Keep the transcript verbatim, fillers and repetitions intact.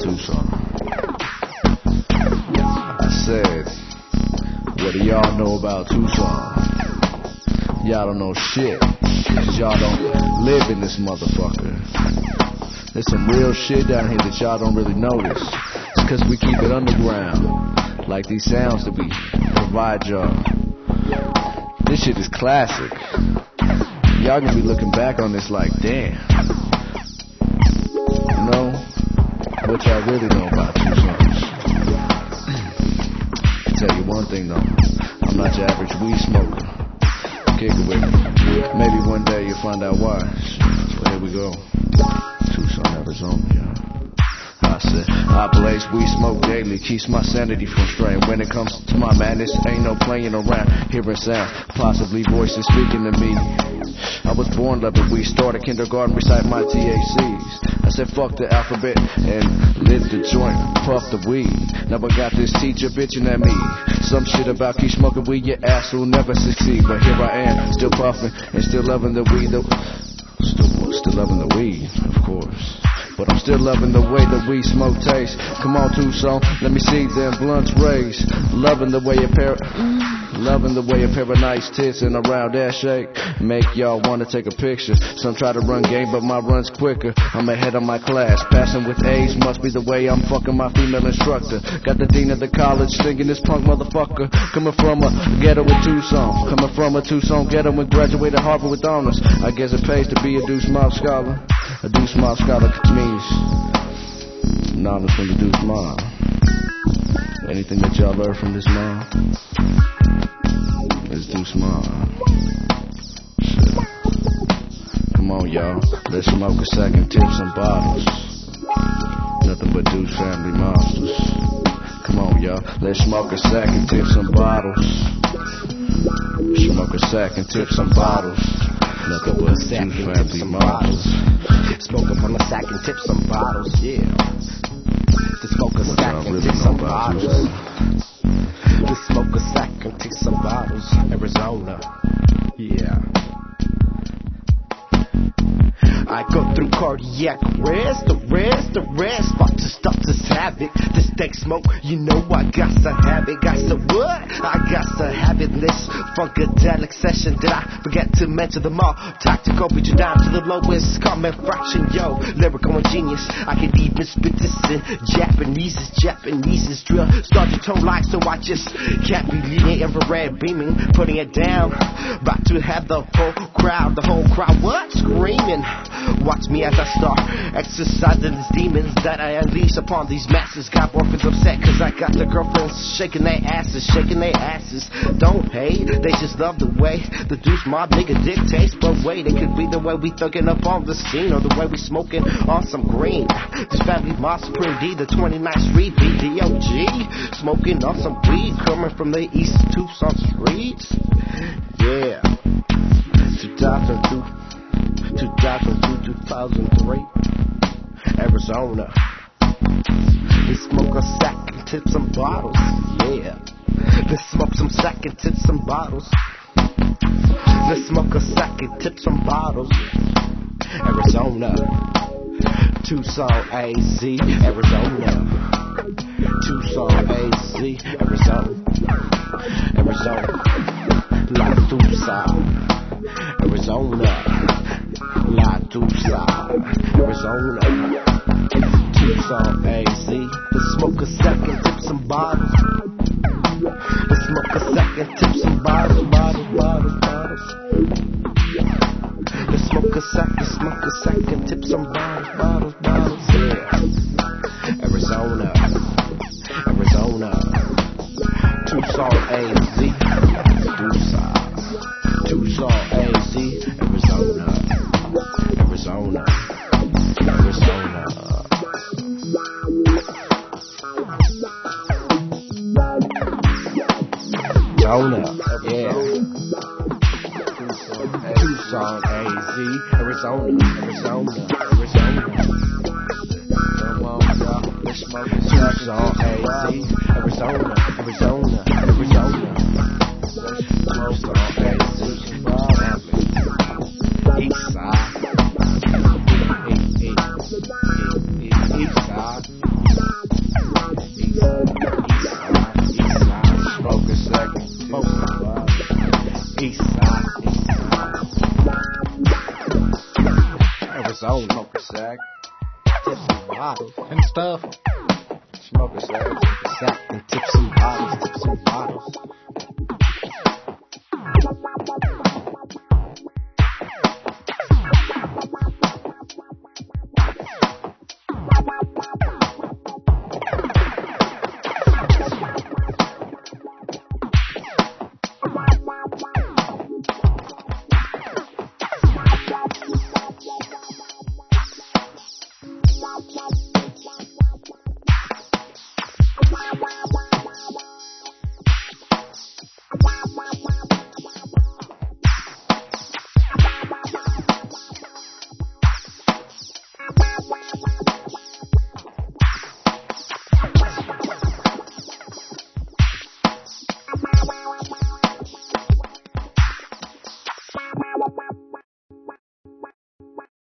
Tucson. I said, what do y'all know about Tucson? Y'all don't know shit, cause y'all don't live in this motherfucker. There's some real shit down here that y'all don't really notice. It's cause we keep it underground, like these sounds that we provide y'all. This shit is classic. Y'all gonna be looking back on this like, damn. You know, what y'all really know about Tucson. I'll tell you one thing though, I'm not your average weed smoker. Kick it with me. Maybe one day you'll find out why. So here we go. Tucson, Arizona, y'all. I said, I blaze, we smoke daily, keeps my sanity from straying. When it comes to my madness, ain't no playing around. Hearing sounds, possibly voices speaking to me. I was born loving weed, started kindergarten, recite my T H Cs. I said fuck the alphabet and lit the joint, puff the weed. Now I got this teacher bitching at me. Some shit about keep smoking weed, your ass will never succeed. But here I am, still puffing and still loving the weed. Still, still loving the weed, of course. But I'm still loving the way that we smoke taste. Come on, Tucson, let me see them blunts raise. Loving the way a pair, loving the way a pair of nice tits and a round ass shake make y'all wanna take a picture. Some try to run game, but my run's quicker. I'm ahead of my class, passing with A's. Must be the way I'm fucking my female instructor. Got the dean of the college singing this punk motherfucker. Coming from a ghetto with Tucson, coming from a Tucson ghetto and graduated Harvard with honors. I guess it pays to be a Deuce Mob scholar. A Deuce Mob scholar means knowledge from the Deuce Mob. Anything that y'all learn from this mob is Deuce Mob. Shit. Come on, y'all. Let's smoke a second, tip some bottles. Nothing but Deuce family monsters. Come on, y'all. Let's smoke a second, tip some bottles. Smoke a second, tip some bottles. Nothing but Deuce family monsters. Smoke up on the sack and tip some bottles, yeah. To smoke a sack and tip some bottles. To smoke a sack and tip some bottles. Arizona, yeah. I go through cardiac arrest, arrest, arrest. Fuck to stop this habit. This dank smoke, you know I got to have it. Got to what? I got to have it in this funkadelic session. Did I forget to mention them all? Tactical, beat you down to the lowest common fraction, yo. Lyrical and genius. I can even spit this in Japanese. Japanese is drill. Start your tone like so I just can't be leading infrared beaming. Putting it down. About to have the whole crowd, the whole crowd, what? Screaming. Watch me as I start exercising these demons that I unleash upon these masses. Got orphans upset cause I got the girlfriends shaking their asses, shaking their asses. Don't hate, they just love the way the Deuce Mob nigga dictates. But wait, it could be the way we thugging up on the scene, or the way we smoking on some green. This family Mob Supreme D, the twenty-ninth Street B D O G, smoking on some weed coming from the East Tucson streets. Yeah, two thousand two two thousand two, two thousand three, Arizona. They smoke a sack and tip some bottles, yeah. They smoke some sack and tip some bottles. They smoke a sack and tip some bottles. Arizona, Tucson, A Z, Arizona. Tucson, A Z, Arizona. Arizona, La Tucson, Arizona. La Tucson, Arizona. Tucson, A Z. Let's smoke a second, tip some bottles. Let's smoke a second, tip some bottles, bottles, bottles, bottles. Let's smoke a second, smoke a second, tip some bottles, bottles, bottles. Yeah. Arizona, Arizona. Tucson, A Z. Tucson, Tucson, A Z. Arizona. Arizona, Arizona. Arizona, yeah. Tucson, A Z, Arizona, Arizona, Arizona. Come on, y'all, let's smoke Tucson, A Z, Arizona, Arizona, Arizona. Tucson, A Z, East side. East side. zone. Smoke a sack. Tip some bottles and stuff. Smoke a sack. Smoke a sack and tip some bottles. Tip some bottles.